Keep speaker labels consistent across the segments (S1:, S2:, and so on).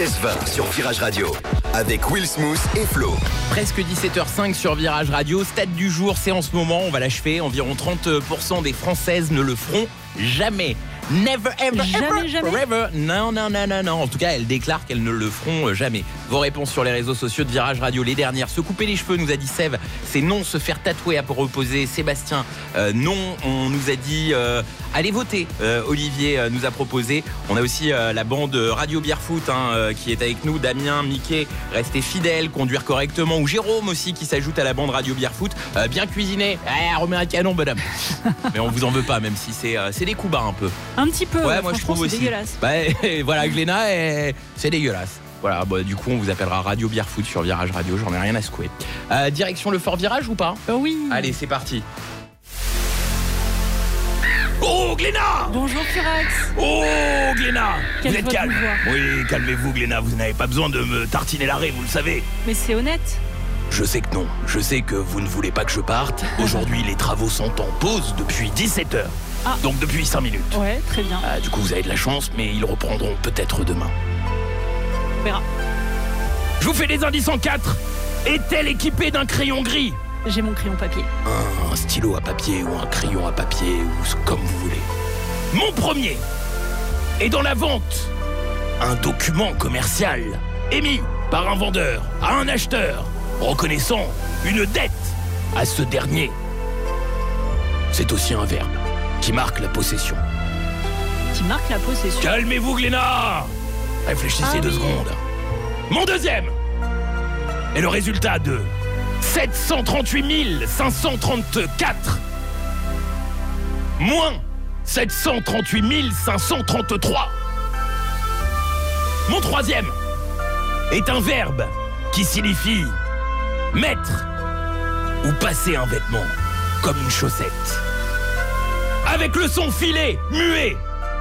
S1: 16-20 sur Virage Radio avec Will Smooth et Flo.
S2: Presque 17h05 sur Virage Radio. Stade du jour, c'est en ce moment, on va l'achever. Environ 30% des Françaises ne le feront jamais. Never, ever,
S3: Jamais.
S2: forever. Non. En tout cas, elles déclarent qu'elles ne le feront jamais. Vos réponses sur les réseaux sociaux de Virage Radio, les dernières. Se couper les cheveux, nous a dit Sève. C'est non. Se faire tatouer à reposer. Sébastien, non. On nous a dit allez voter. Olivier nous a proposé. On a aussi la bande Radio Bière Foot qui est avec nous. Damien, Mickey, restez fidèles, conduire correctement. Ou Jérôme aussi qui s'ajoute à la bande Radio Bière Foot. Bien cuisiner. Remet un canon, madame. Mais on vous en veut pas, même si c'est des coups bas un peu.
S3: Un petit peu,
S2: ouais, moi je trouve aussi.
S3: Dégueulasse.
S2: Voilà, Gléna, c'est dégueulasse. Voilà, du coup on vous appellera Radio Bière Foot sur Virage Radio, j'en ai rien à secouer. Direction le Fort Virage ou pas ?
S3: Oui.
S2: Allez, c'est parti. Oh, Gléna !
S3: Bonjour Furax.
S2: Oh, Gléna ! Vous êtes calme ?
S3: Oui,
S2: calmez-vous, Gléna, vous n'avez pas besoin de me tartiner l'arrêt, vous le savez.
S3: Mais c'est honnête.
S2: Je sais que non, je sais que vous ne voulez pas que je parte. Aujourd'hui, les travaux sont en pause depuis 17h.
S3: Ah.
S2: Donc depuis 5 minutes.
S3: Ouais, très bien.
S2: Du coup, vous avez de la chance, mais ils reprendront peut-être demain.
S3: On verra.
S2: Je vous fais des indices en 4. Est-elle équipée d'un crayon gris ?
S3: J'ai mon crayon papier.
S2: Un stylo à papier ou un crayon à papier, ou comme vous voulez. Mon premier est dans la vente. Un document commercial émis par un vendeur à un acheteur, reconnaissant une dette à ce dernier. C'est aussi un verbe qui marque la possession.
S3: Qui marque la possession.
S2: Calmez-vous, Gléna. Réfléchissez 2 secondes. Mon deuxième est le résultat de 738 534 moins 738 533. Mon troisième est un verbe qui signifie mettre ou passer un vêtement comme une chaussette. Avec le son filé, muet.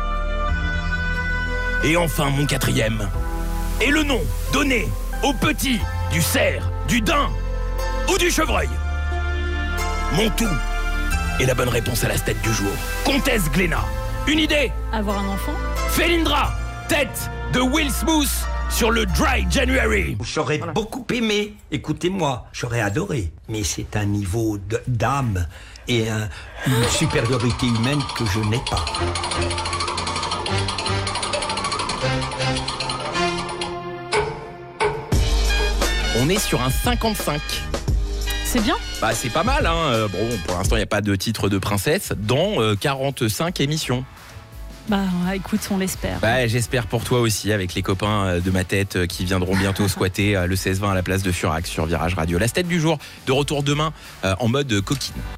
S2: Et enfin, mon quatrième est le nom donné aux petits du cerf, du daim ou du chevreuil. Mon tout est la bonne réponse à la tête du jour. Comtesse Gléna, une idée ?
S3: Avoir un enfant ?
S2: Félindra, tête de Will Smooth sur le Dry January.
S4: J'aurais beaucoup aimé, écoutez-moi, j'aurais adoré. Mais c'est un niveau d'âme et une supériorité humaine que je n'ai pas.
S2: On est sur un 55.
S3: C'est bien.
S2: C'est pas mal, hein. Bon, pour l'instant, il n'y a pas de titre de princesse dans 45 émissions.
S3: Écoute, on l'espère.
S2: J'espère pour toi aussi, avec les copains de ma tête qui viendront bientôt squatter le 16-20 à la place de Furax sur Virage Radio. La tête du jour, de retour demain en mode coquine.